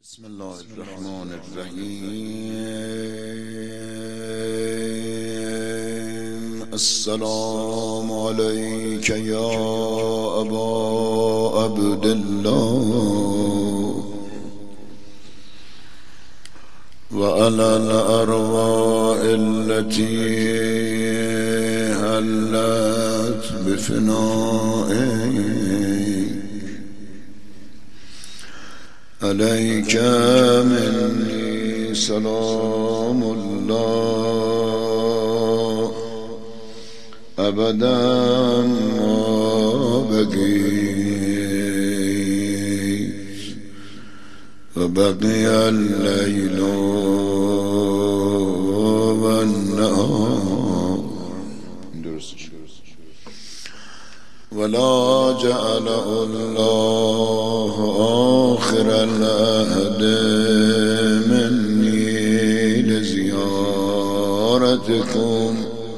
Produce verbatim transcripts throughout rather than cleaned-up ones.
بسم الله الرحمن الرحیم. السلام علیک یا ابا عبدالله و علی الارواح التي حلت بفنائك عليك مني سلام الله أبدا ما بقيت وبقي الليل والنهار ولا جعله الله آخر العهد مني لزيارتكم.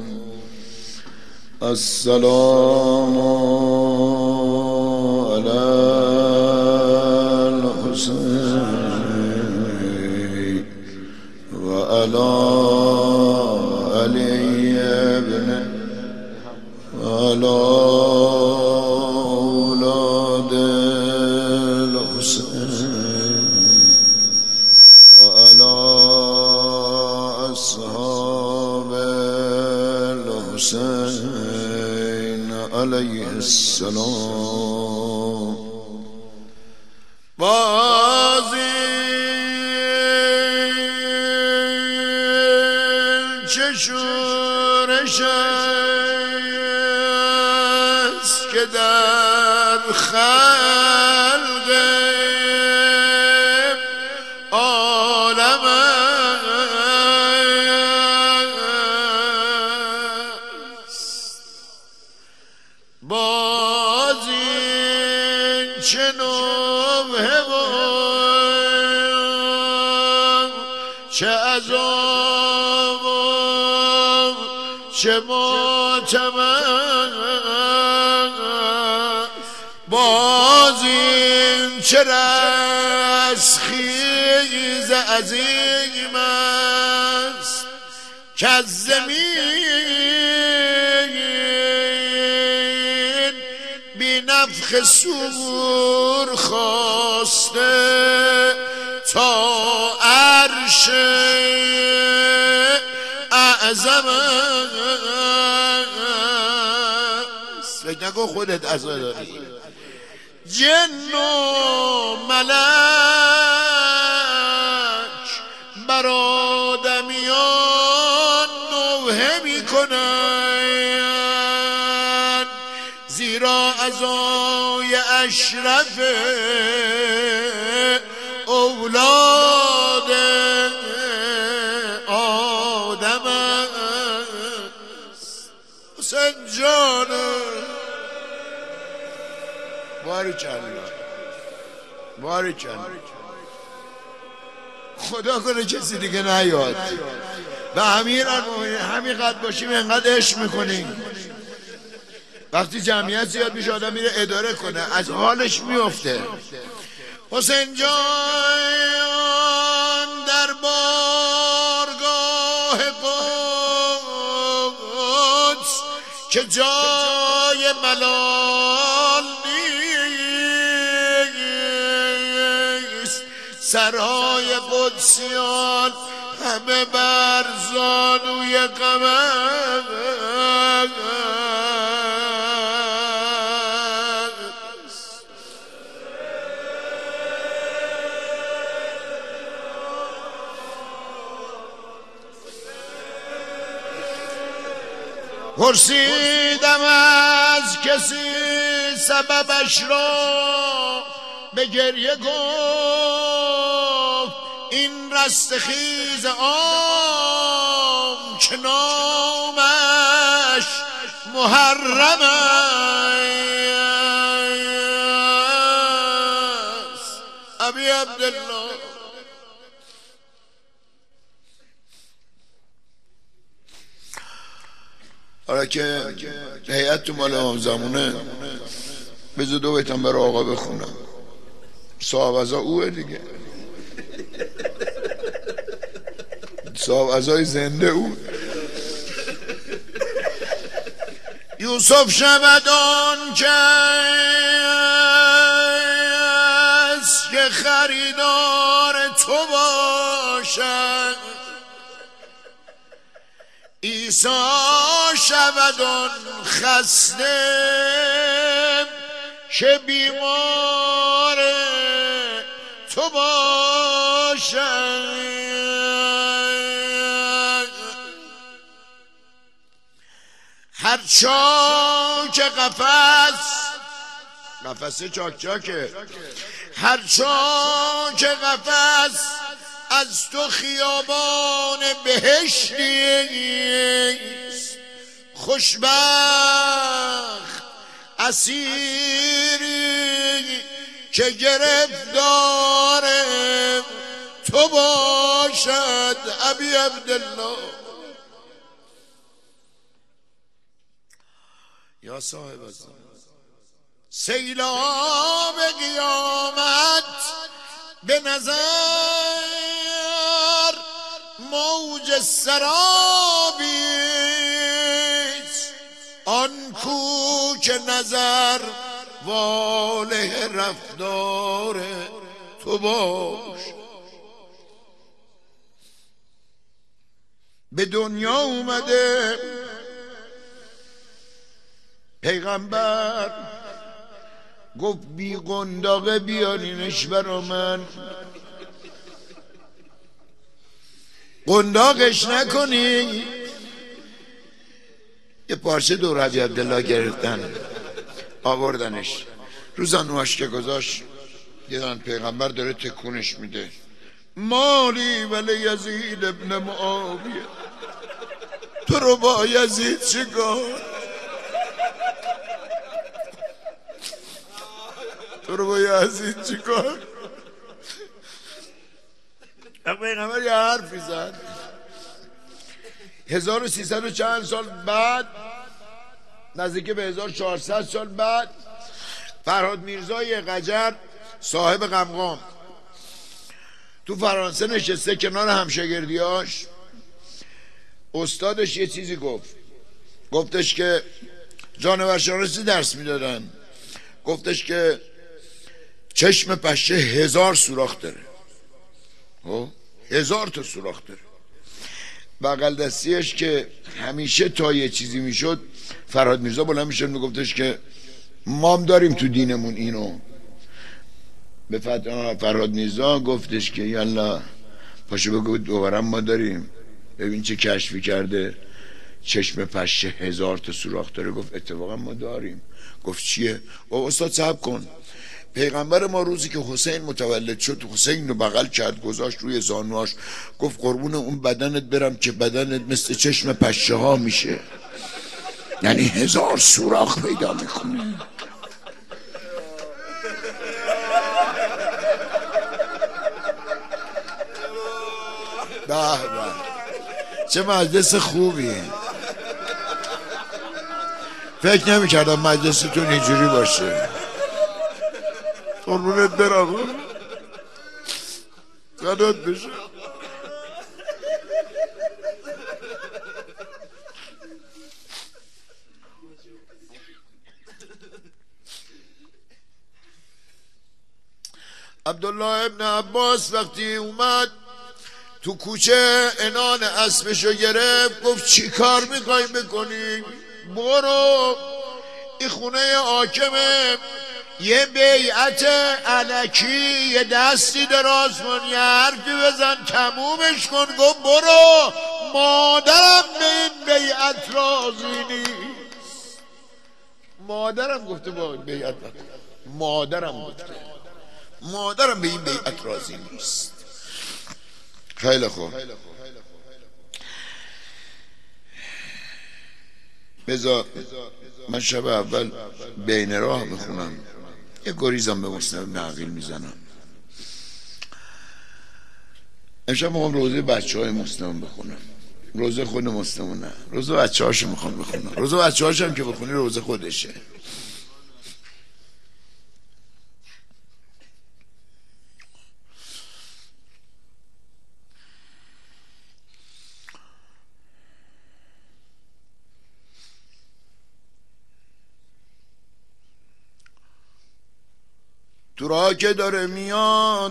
السلام على الحسين وعلى علي بن وعلى أولاد الحسين وعلى أصحاب الحسين عليه السلام. بازی چه شورش است که در خلق عالم است. بازی چه نوحه و چه عذاب و چه ماتم بازی چه رسخیز عظیم است که از زمین بی نفخ صور خواسته تا عرش اعظم است. فکر نکن خودت عزا داری. جن و ملک بر آدمیان نوحه می کنند، زیرا عزای اشرف اولاد آدم است. حسین جان باریکالله باریکالله. خدا کنه کسی دیگه نیاد. و امیرالمومنین همینقدر باشیم اینقدر عشق میکنیم. وقتی جمعیت زیاد میشه آدم میره اداره کنه از حالش میفته. حسین جان در بارگاه قدس که جای ملال نیست، سرهای قدسیان همه بر زانوی قمر. پرسیدم از کسی سببش را، به گریه گفت این رستخیز عام که نامش محرم است. ابی عبدالله حالا که هیئت تو مال امام زمونه بذار دو بیتم برای آقا بخونم. صاحب ازا اوه دیگه. صاحب ازای زنده بود. یوسف شود آن کس که خریدار تو باشد، عیسی شود آن خسته که بیمار تو باشد. هر چاک قفس، قفس چاک چاکه، هر چاک قفس از تو خیابان بهشتیست. خوشبخت اسیری که گرفتار تو باشد. ابی عبدالله یا صاحب الزمان. سیلاب قیامت به نظر موج سرابیست، آن کو که نظر واله رفتار تو باش. به دنیا اومده پیغمبر، گفت بی قنداقه بیارینش برا من، قنداقش نکنی. یه پارچه دور ابی عبدالله گرفتن آوردنش، روزانواش که گذاشت دیدن پیغمبر داره تکونش میده. مالی ولی یزید ابن معاویه، تو رو با یزید چیکار؟ تو رو با یزید چیکار؟ پیغمبر یه حرفی زد. هزار و سیصد و چند سال بعد، نزدیک به هزار و چهارصد سال بعد، فرهاد میرزای قجر صاحب قمقام تو فرانسه نشسته کنار همشاگردیاش. استادش یه چیزی گفت، گفتش که جانورشناسی درس میدادن، گفتش که چشم پشه هزار سوراخ داره، هزار تا سوراخ داره. بغل دستیش که همیشه تا یه چیزی میشد فرهاد میرزا بلند میشد میگفتش که مام داریم تو دینمون اینو. به فرهاد میرزا گفتش که یالا پاشو بگو دوبارم ما داریم، ببین چه کشفی کرده، چشم پشه هزار تا سوراخ داره. گفت اتفاقا ما داریم. گفت چیه؟ و استاد صبر کن، پیغمبر ما روزی که حسین متولد شد حسین رو بغل کرد گذاشت روی زانواش، گفت قربون اون بدنت برم که بدنت مثل چشم پشه ها میشه، یعنی هزار سوراخ پیدا میکنه. به به چه مجلس خوبیه. فکر نمیکردم مجلستون اینجوری باشه. قربونت برم فدات بشه. عبدالله ابن عباس وقتی اومد تو کوچه انان اسبشو گرفت، گفت چی کار میخوای بکنی؟ برو این خونه حاکمه، یه بیعت الکی یه دستی دراز کن، یه حرفی بزن تمومش کن. گفت برو، مادرم به این بیعت راضی نیست. مادرم گفته با بیعت نکن، مادرم گفته مادرم به این بیعت راضی نیست. خیلی خوب، بذار من شب اول بین راه بخونم، یه گریزم به مسند بن عقیل میزنم. امشب میخوام روزه بچه های مسلم بخونم، روزه خود مسلم نه، روزه بچه هاشو میخوام بخونم. روزه بچه هاشم که بخونی روزه خودشه. تو راه که داره میاد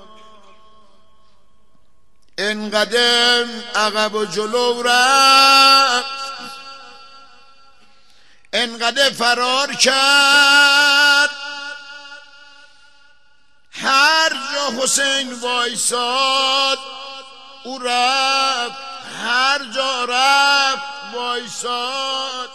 انقدر عقب و جلو رفت، انقدر فرار کرد، هر جا حسین وایساد او رفت، هر جا رفت وایساد.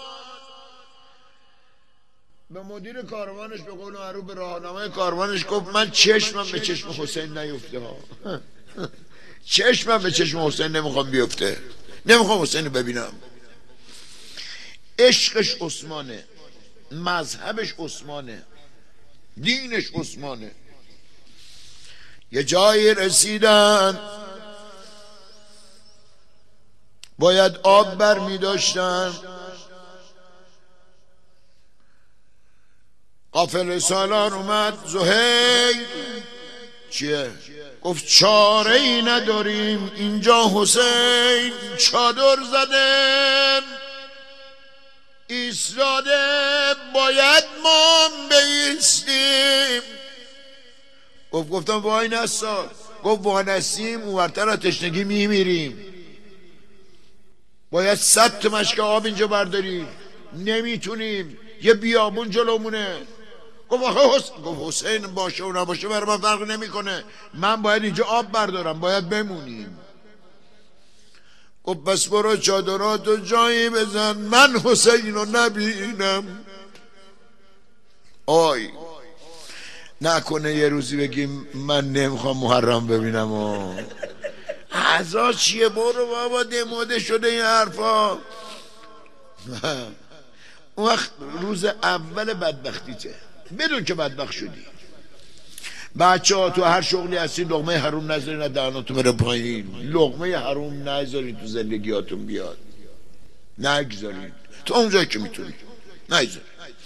به مدیر کاروانش به قول معروف به راهنمای کاروانش گفت من چشمم به چشم حسین نیفته ها چشمم به چشم حسین نمیخوام بیفته، نمیخوام حسین رو ببینم. عشقش عثمانه، مذهبش عثمانه، دینش عثمانه. یه جایی رسیدن باید آب بر می داشتن، قافله سالار اومد. زهیر چیه؟ گفت چاره ای نداریم، اینجا حسین چادر زده ایستاده، باید ما بایستیم. گفت گفتم وای نسا. گفت وای نستیم اونورتر از تشنگی میمیریم، باید صد تا مشک آب اینجا برداریم، نمیتونیم، یه بیابون جلومونه. گفت آخه حسین، گفت حسین باشه و نباشه برای من فرق نمیکنه، من باید اینجا آب بردارم، باید بمونیم. گفت بس برو چادراتو جایی بزن من حسین رو نبینم. آی نکنه یه روزی بگیم من نمیخوام محرم ببینم و عزا چیه، برو بابا دموده شده این حرفا. اون وقت روز اول بدبختیته، بدون که بدبخت شدی. بچه ها تو هر شغلی هستی لقمه حروم نذارین از دهناتون بره پایین، لقمه حروم نذارین تو زندگیاتون بیاد، نگذارین تو اونجایی که میتونی نگذارین.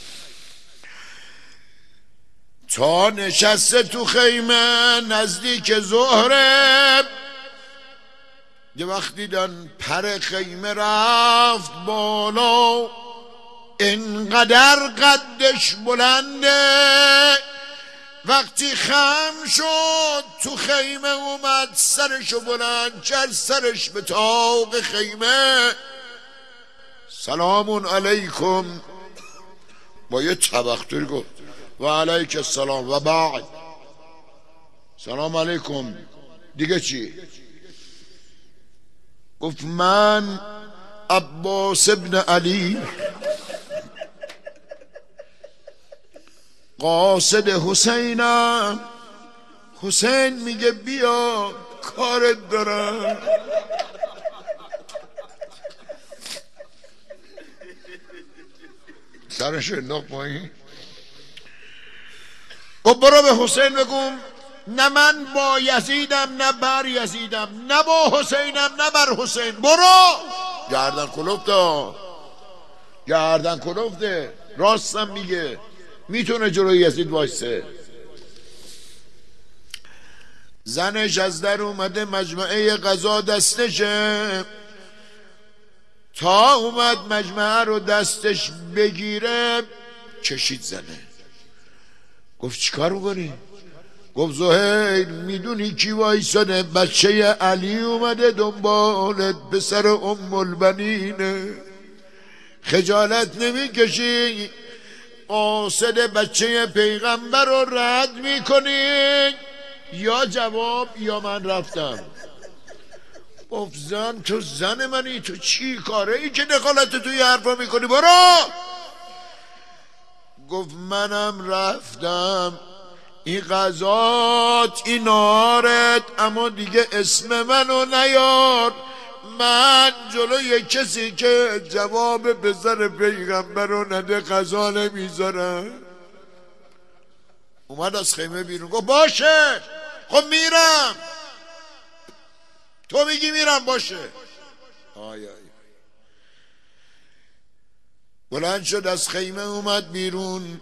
تا نشسته تو خیمه نزدیک ظهره، یه وقت دیدن پر خیمه رفت بالا، انقدر قدش بلنده، وقتی خم شد تو خیمه اومد سرشو بلند کرد، سرش به طاق خیمه. سلام علیکم، با یه تبختری گفت و علیک السلام و بعد. سلام علیکم دیگه چی؟ گفت من عباس ابن علی قاصد حسینم، حسین میگه بیا کارت دارم. سرش انداخت پایین. گفت برو به حسین بگم نه من با یزیدم نه بر یزیدم، نه با حسینم نه بر حسین. برو. گردن کلفته، گردن کلفته، راستم میگه، میتونه جلوی یزید وایسه. زنش از در اومده مجمعه قضا دستشه، تا اومد مجمعه رو دستش بگیره کشید زنه. گفت چیکار میکنی؟ گفت زهیر میدونی کی وایساده؟ بچه علی اومده دنبالت، پسر ام البنینه، خجالت نمیکشی قاصد بچه پیغمبر رو رد میکنی؟ یا جواب یا من رفتم. گفت زن تو زن منی، تو چی کاره ای که دخالت توی حرفا میکنی؟ برو. گفت منم رفتم، این غذات این نارت، اما دیگه اسم منو نیار، من جلوی کسی که جواب پسر پیغمبر رو نده غذا نمیذارم. اومد از خیمه بیرون. گفت باشه خب میرم، تو میگی میرم، باشه. آی آی. بلند شد از خیمه اومد بیرون.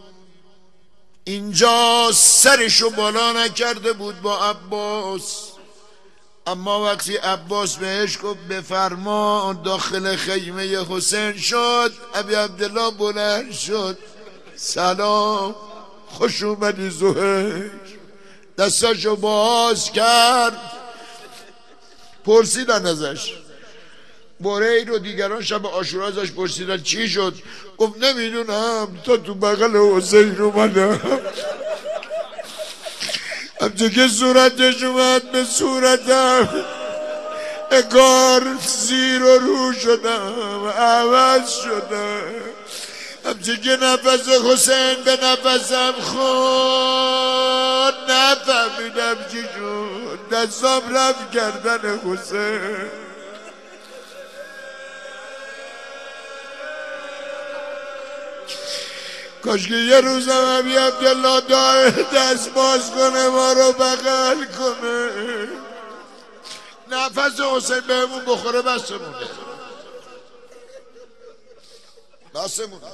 اینجا سرشو بالا نکرده بود با عباس، اما وقتی عباس بهش گفت بفرما داخل خیمه حسین شد، ابی عبدالله بلند شد. سلام خوش اومدی زهیر. دستاشو باز کرد، پرسیدن ازش برهیر و دیگران شب عاشورا ازش پرسیدن چی شد؟ گفت نمیدونم، تا تو بغل حسین اومدم، همچه که صورتش اومد به صورتم اکار زیر و رو شدم، عوض شدم. همچه که نفس حسین به نفسم خود، نفهمیدم چی شد، دستام رفت کردن حسین. کاش که یه روزم عبی عبدالله دست باز کنه، ما رو بغل کنه، نفس حسین بهمون بخوره، بسمونه بسمونه.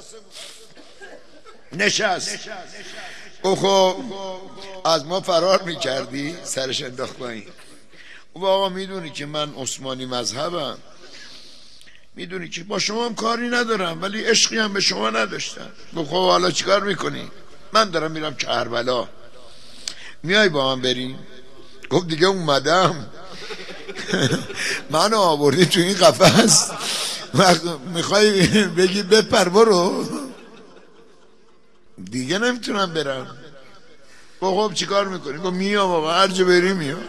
نشست او خب از ما فرار میکردی، سرش انداخت پایین. او آقا میدونی که من عثمانی مذهبم، میدونی که با شما هم کاری ندارم، ولی عشقی هم به شما نداشتم. خب حالا چیکار میکنی؟ من دارم میرم کربلا، میای با من بریم؟ گفت دیگه اومدم. منو آوردی تو این قفس، میخوای بگی بپر برو؟ دیگه نمیتونم برم. خب چیکار میکنی؟ گفت میام آقا، هر جا بری میام.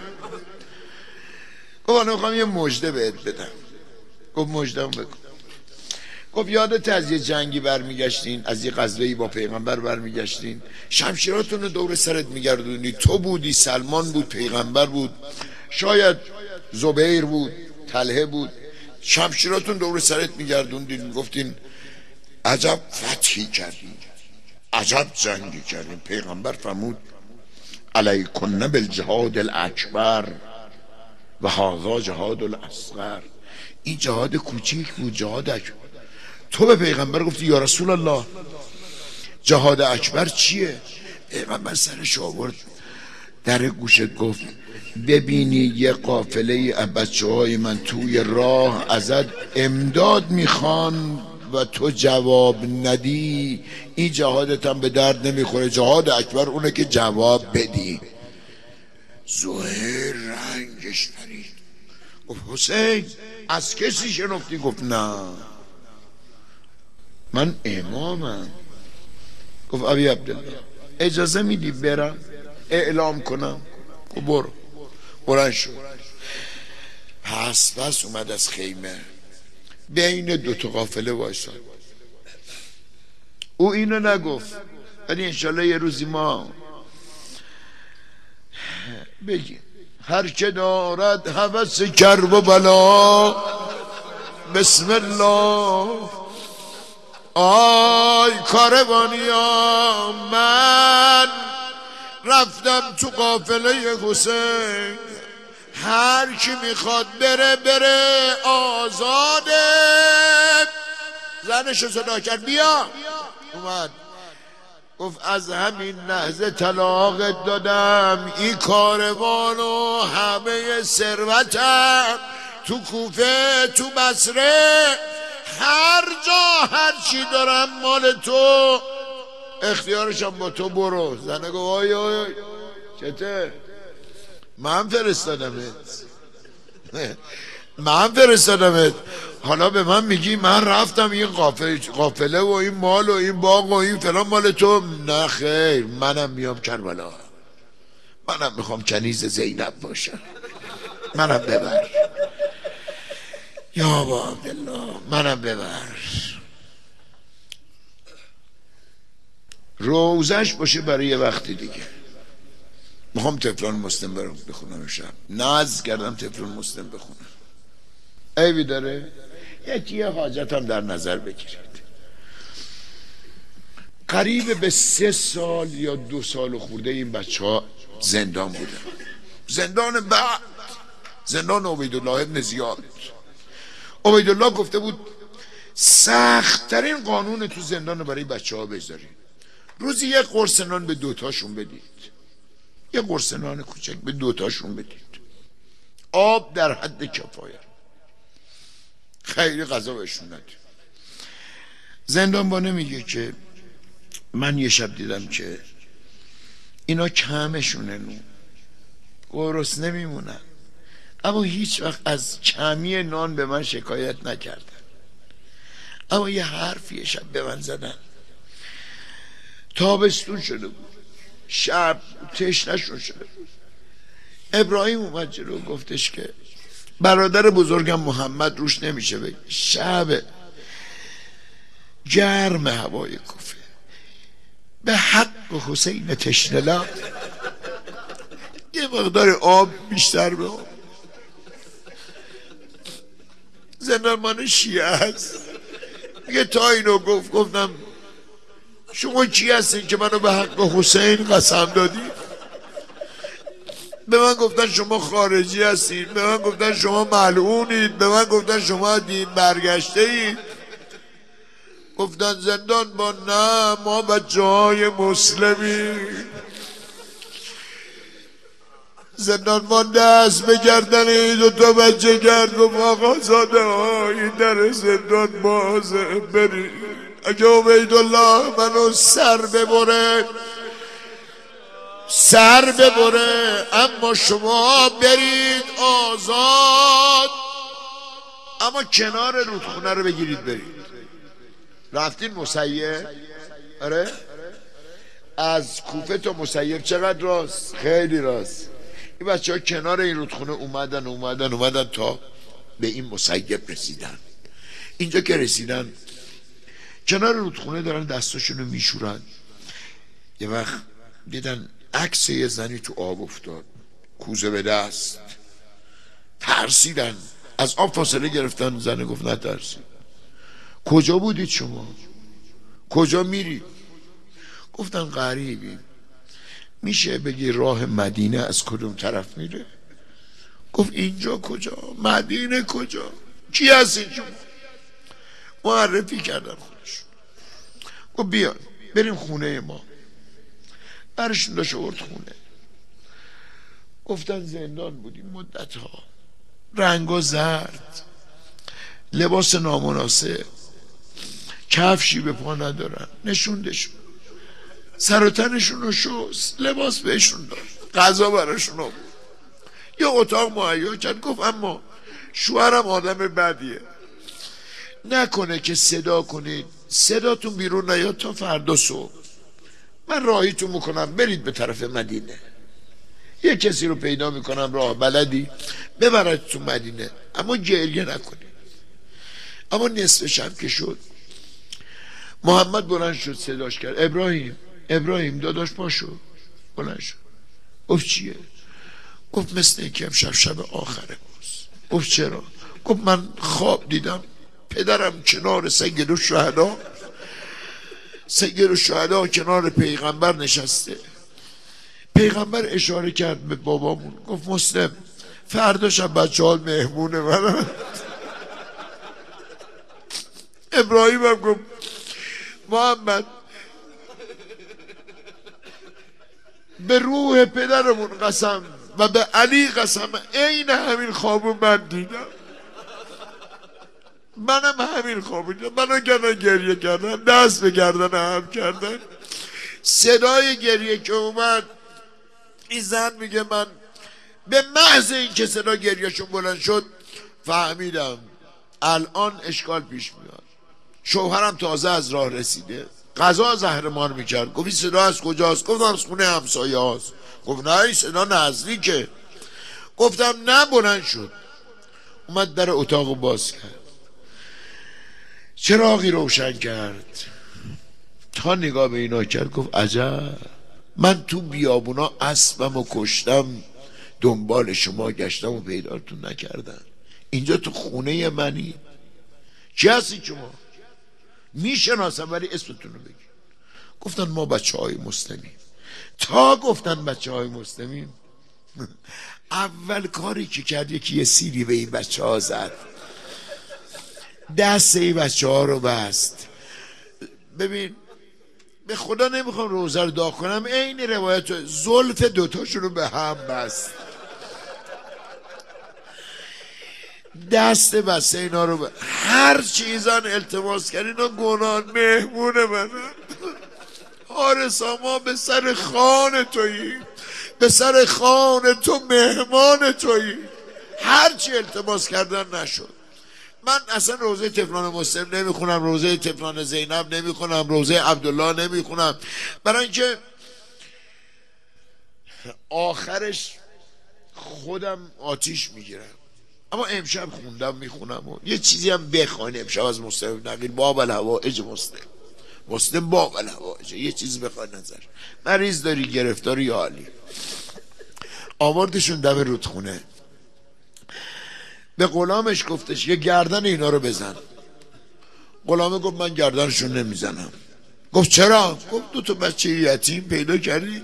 گفت میخوام یه مژده بهت بدم. گفت مژده‌مو بگو. گفت یادت از یه جنگی برمیگشتین، از یه غزوه‌ای با پیغمبر برمیگشتین، شمشیراتون رو دور سرت میگردونی، تو بودی، سلمان بود، پیغمبر بود، شاید زبیر بود، طلحه بود، شمشیراتون دور سرت میگردوندین، گفتین عجب فتحی کردین، عجب جنگی کردین. پیغمبر فرمود علیکن بالجهاد الاکبر و هذا جهاد الاصغر. این جهاد کوچیک بود، جهاد اکبر. تو به پیغمبر گفتی یا رسول الله جهاد اکبر چیه؟ پیغمبر سرش آورد در گوشت گفت ببینی یه قافله بچه های من توی راه ازت امداد میخوان و تو جواب ندی، این جهادت هم به درد نمیخوره. جهاد اکبر اونه که جواب بدی. زهیر رنگش پرید، گفت حسین از کسی شنفتی؟ گفت نه من امامم. گفت ابی عبدالله اجازه میدی برم اعلام کنم؟ گفت برو. برن شد. پس پس اومد از خیمه، بین دوتا قافله وایساد. او اینو نگفت، ولی انشالله یه روزی ما بگیم هر که دارد هوس کرب و بلا بسم الله. آی کاروانیا من رفتم تو قافله حسین، هر کی میخواد بره بره، آزاده. زنشو صدا کرد بیا. اومد گفت از همین لحظه طلاقت دادم، این کاروانو همه ثروتم تو کوفه تو بصره هر جا هر چی دارم مال تو، اختیارشم با تو، برو. زنه گفت آی آی چته؟ من فرستادمت من فرستادمت حالا به من میگی من رفتم این قافله و این مال و این باغ و این فلان مال تو؟ نه خیر، منم میام کربلا، منم میخوام کنیز زینب باشم، منم ببر یا با عبدالله، منم ببر. روزش باشه برای یه وقتی دیگه. میخوام تفلان مسلم برم بخونم شب، ناز کردم تفلان مسلم بخونم. عیبی داره؟ یکی یه حاجت هم در نظر بگیرید. قریب به سه سال یا دو سال خورده این بچه ها زندان بودن. زندان بعد زندان عبیدالله ابن زیاد. عبیدالله گفته بود سخت‌ترین قانون تو زندان رو برای بچه ها بذارید، روزی یک قرص نان به دوتاشون بدید، یک قرص نان کوچک به دوتاشون بدید، آب در حد کفایت، خیلی غذا بهشون ندید. زندانبانه میگه که من یه شب دیدم که اینا کمشونه نون، گرس نمیمونن، اما هیچ وقت از کمی نان به من شکایت نکردن. اما یه حرفی شب به من زدن. تابستون شده بود، شب تشنه‌شون شده بود. ابراهیم اومد جلو گفتش که برادر بزرگم محمد روش نمیشه بگی، شب گرم هوای کوفه به حق حسین تشنه‌لا یه مقدار آب بیشتر به آب. زندانبان شیعه هست میگه تا اینو گفت گفتم شما کی هستین که منو به حق حسین قسم دادی؟ به من گفتن شما خارجی هستین، به من گفتن شما ملعونید، به من گفتن شما دین برگشته اید. گفتن زندان با نه، ما بچه های مسلمیم. زندان ما دست بگردن این دو تا بچه کرد و آقا زاده های در زندان بازه برید. اگه عبیدالله منو سر ببره سر ببره، اما شما برید آزاد. اما کنار رودخونه رو بگیرید برید. رفتین مسیب؟ آره؟ از کوفه تا مسیب چقدر راست؟ خیلی راست. این بچه ها کنار این رودخونه اومدن اومدن اومدن تا به این مسیب رسیدن. اینجا که رسیدن کنار رودخونه دارن دستاشونو میشورن. یه وقت دیدن عکس یه زنی تو آب افتاد، کوزه به دست. ترسیدن، از آب فاصله گرفتن. زنه گفت نترسید. کجا بودید شما؟ کجا میرید؟ گفتن غریبی. میشه بگی راه مدینه از کدوم طرف میره؟ گفت اینجا کجا؟ مدینه کجا؟ کی هستین شما؟ معرفی کردن خودشون. گفت بیا بریم خونه ما. برشون داشت ارد خونه. گفتن زندان بودیم مدت ها، رنگ و زرد، لباس نامناسب، کفشی به پا ندارن. نشوندشون، سر و تنشون رو شست، لباس بهشون داد، غذا براشون آورد، یه اتاق مهیا کرد. گفت اما شوهرم آدم بدیه، نکنه که صدا کنید صداتون بیرون نیاد تا فردا صبح، من راهیتون میکنم برید به طرف مدینه. یه کسی رو پیدا میکنم راه بلدی ببرد تو مدینه، اما گریه نکنید. اما نصف شب که شد محمد بلند شد صداش کرد، ابراهیم ابراهیم داداش پاشو. بلند شد. گفت چیه؟ گفت مثل اینکه امشب شب آخره باز. گفت چرا؟ گفت من خواب دیدم پدرم کنار سید الشهدا سید الشهدا کنار پیغمبر نشسته. پیغمبر اشاره کرد به بابامون، گفت مسلم فردا شب بچه ها مهمون من. ابراهیم هم گفت محمد به روح پدرمون قسم و به علی قسم، عین همین خوابو من دیدم. منم همین خوابو دیدم. منو گردن گریه کردن، دست به گردن هم کردن. صدای گریه که اومد، این زن میگه من به محض این که صدا گریهشون بلند شد فهمیدم الان اشکال پیش میاد. شوهرم تازه از راه رسیده، غذا زهرمار میکرد. گفت صدا از کجاست؟ گفتم از خونه همسایه هاست. گفت نه این صدا نزدیکه. گفتم نه. بلند شد اومد در اتاق باز کرد، چراغی روشن کرد، تا نگاه به اینا کرد. گفت عجب، من تو بیابونا اسبم و کشتم، دنبال شما گشتم و پیداتون نکردم. اینجا تو خونه منی. چی هستی شما؟ میشناسم ولی اسمتون رو بگی. گفتن ما بچه های مسلمیم. تا گفتن بچه های مسلمیم اول کاری که کرد یکی یه سیری به این بچه ها زد، دست این بچه ها رو بست. ببین به خدا نمیخوام روزه رو داغ کنم، این روایت زلف دوتاشون رو به هم بست، دست بسته اینا رو به هر چیزان التماس کرد. اینا گناه مهمون من حارسا ما به سر خان تویی، به سر خان تو مهمان تویی. هرچی التماس کردن نشد. من اصلا روزه طفلان مسلم نمیخونم، روزه طفلان زینب نمیخونم، روزه عبدالله نمیخونم، برای اینکه آخرش خودم آتیش میگیرم. اما امشب خوندم میخونم و یه چیزی هم بخواین امشب از مسلم نقیل باب الهوائج مسلم مسلم باب الهوائج یه چیز بخواین نظر. مریض داری، گرفتاری یا حالی، آوردشون دم رودخونه، به غلامش گفتش یه گردن اینا رو بزن. غلامه گفت من گردنشون نمیزنم. گفت چرا؟ گفت دو تا بچه یتیم پیدا کردی.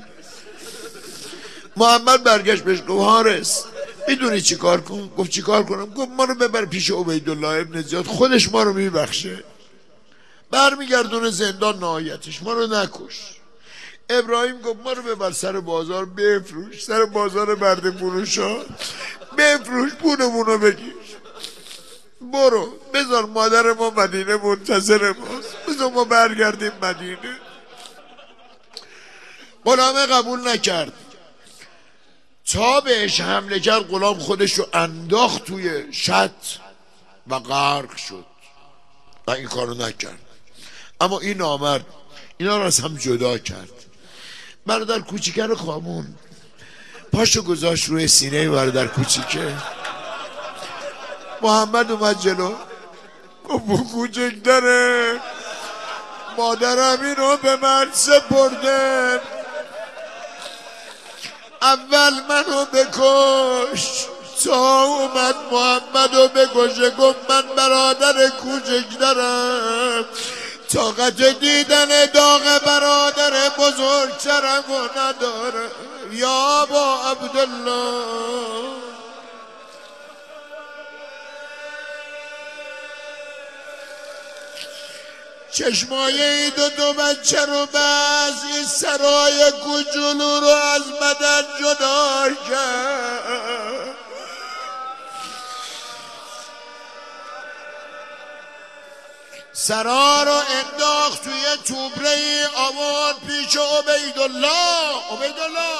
محمد برگشت بهش گفت حارس میدونی چی کار کن؟ گفت چی کار کنم؟ گفت ما رو ببر پیش عبیدالله ابن زیاد، خودش ما رو میبخشه، برمیگردونه زندان، نهایتش ما رو نکش. ابراهیم گفت ما رو ببر سر بازار بفروش، سر بازار برده فروشا بفروش، پولمون رو بگیر، برو بذار مادر ما مدینه منتظر ماست، بذار ما برگردیم مدینه. غلامه قبول نکرد. تا بهش حمله کرد غلام خودش رو انداخت توی شط و غرق شد و این کارو نکرد. اما این نامرد اینا رو از هم جدا کرد. برادر کوچیکه رو خوابون، پاشو گذاشت روی سینه برادر کوچیکه. محمد اومد جلو گفت بو کوچکتره، مادرم اینو به من سپرده، اول منو بکش تا اومد محمدو بکشه. گفت من برادر کوچکترم، طاقت دیدن داغ برادر بزرگترم و نداره. یا با عبدالله چشمای این دو دو بچه رو بس، این سرای کوچولو رو از بدن جدا کرد. سرا رو انداخت توی توبره ای، آورد پیش عبیدالله. عبیدالله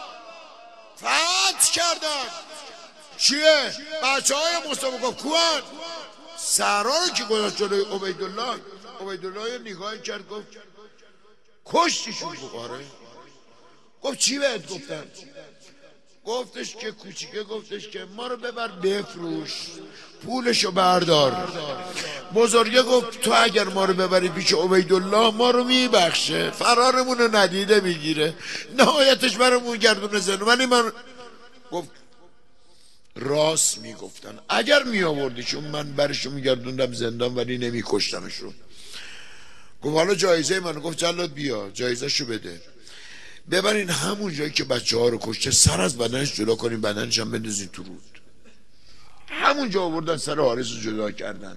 فتح کردن. چیه؟ بچه های مصطفی گفت کوان. سرا رو که گذاشت جلوی عبیدالله، عبیدالله نگاه کرد گفت کشتیشون. گفت آره. گفت چی بهت گفتن؟ گفتش که کوچیکه گفتش که ما رو ببر بفروش، پولشو بردار. بزرگه گفت تو اگر ما رو ببری پیش عبیدالله ما رو میبخشه، فرارمون رو ندیده میگیره، نهایتش برامون گردونه زنو. ولی من گفت راست میگفتن، اگر میآوردیشون من برشون میگردوندم زندان ولی نمیکشتمشون. گفت حالا جایزه من. گفت جلاد بیا جایزه شو بده، ببرین همون جایی که بچه ها رو کشته سر از بدنش جدا کنین، بدنش هم بندازین تو رود. همون جا آوردن سر حارس رو جدا کردن.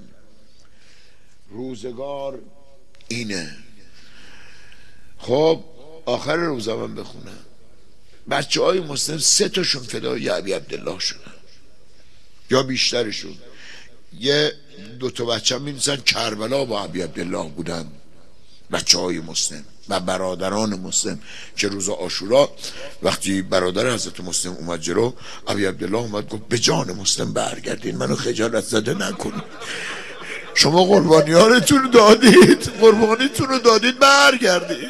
روزگار اینه. خب آخر روزه من بخونم، بچه های مسلم سه تاشون فدای ابی عبدالله شدن یا بیشترشون. یه دو تا بچه هم می‌نویسن کربلا با ابی عبدالله بودن، بچه های مسلم و برادران مسلم که روز عاشورا وقتی برادر حضرت مسلم اومد جلو، ابی عبدالله اومد گفت به جان مسلم برگردین، منو خجالت زده نکنید، شما قربانیانتون دادید، قربانیتون رو دادید، برگردید.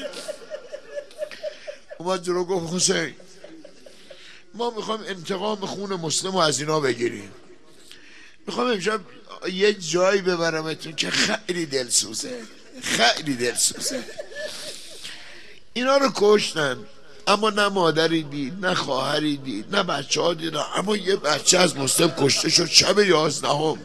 اومد جلو گفت حسین ما میخوایم انتقام خون مسلم رو از اینا بگیریم، میخوام امشب یه جایی ببرمتون که خیلی دلسوزه، خیلی دلسوزه. اینا رو کشتن اما نه مادری دید، نه خواهری دید، نه بچه ها دید، اما یه بچه از مسلم کشته شد شب یازدهم.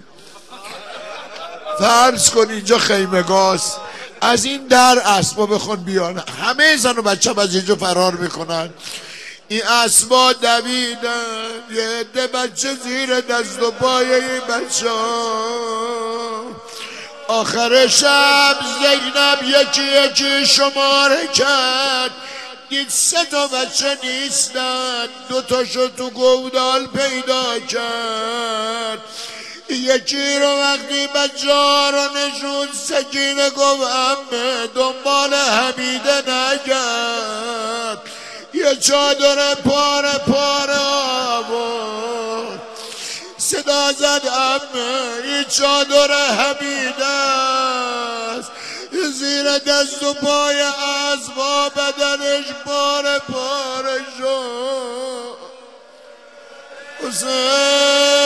فرض کن اینجا خیمگاست، از این در اسبا بخون بیان، همه زن و بچه از اینجا فرار میکنن. این اسبا دویدن، یه عده بچه زیر دست و پای این بچه ها. آخر شب زینب یکی یکی شماره کرد، دید سه تا بچه نیستن، دو تاشو تو گودال پیدا کرد. یکی رو وقتی بچه ها رو نشون، سکینه گفت امه دنبال حمیده کرد، یه چادر پاره پاره آورد، صدا زد عمه این چادر حمید است، زیر دست و پای اسبا بدنش پاره پاره شد. حسین